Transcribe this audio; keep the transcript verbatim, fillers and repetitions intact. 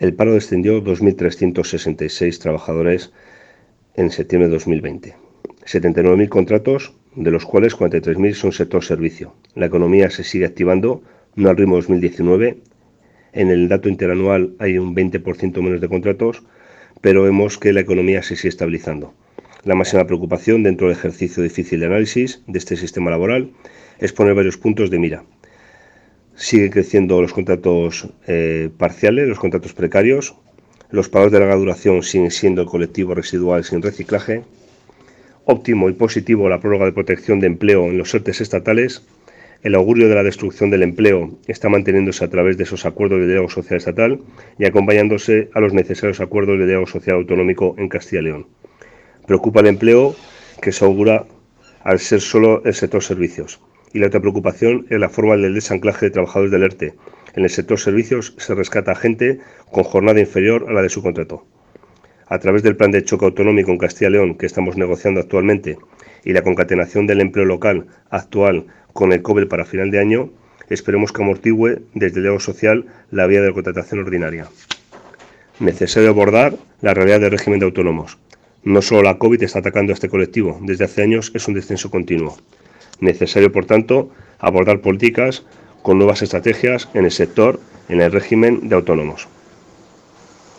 El paro descendió dos mil trescientos sesenta y seis trabajadores en septiembre de dos mil veinte. setenta y nueve mil contratos, de los cuales cuarenta y tres mil son sector servicio. La economía se sigue activando, no al ritmo de dos mil diecinueve. En el dato interanual hay un veinte por ciento menos de contratos, pero vemos que la economía se sigue estabilizando. La máxima preocupación dentro del ejercicio difícil de análisis de este sistema laboral es poner varios puntos de mira. Siguen creciendo los contratos eh, parciales, los contratos precarios. Los parados de larga duración siguen siendo el colectivo residual sin reciclaje. Óptimo y positivo la prórroga de protección de empleo en los ERTEs estatales. El augurio de la destrucción del empleo está manteniéndose a través de esos acuerdos de diálogo social estatal y acompañándose a los necesarios acuerdos de diálogo social autonómico en Castilla y León. Preocupa el empleo que se augura al ser solo el sector servicios. Y la otra preocupación es la forma del desanclaje de trabajadores del ERTE. En el sector servicios se rescata a gente con jornada inferior a la de su contrato. A través del plan de choque autonómico en Castilla y León que estamos negociando actualmente y la concatenación del empleo local actual con el COBE para final de año, esperemos que amortigüe desde el diálogo social la vía de la contratación ordinaria. Necesario abordar la realidad del régimen de autónomos. No solo la COVID está atacando a este colectivo, desde hace años es un descenso continuo. Necesario, por tanto, abordar políticas con nuevas estrategias en el sector, en el régimen de autónomos.